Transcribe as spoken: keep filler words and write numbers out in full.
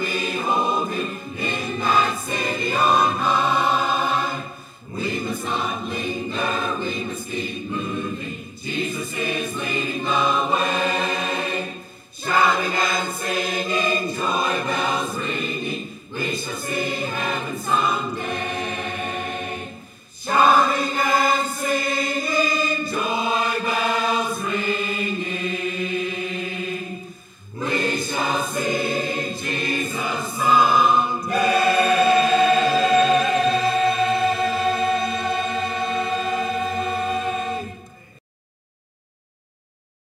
behold him in that city on high. We must not linger, we must keep moving. Jesus is leading the way. Shouting and singing, joy bells ringing, we shall see heaven someday. Shouting and singing, joy bells ringing, we shall see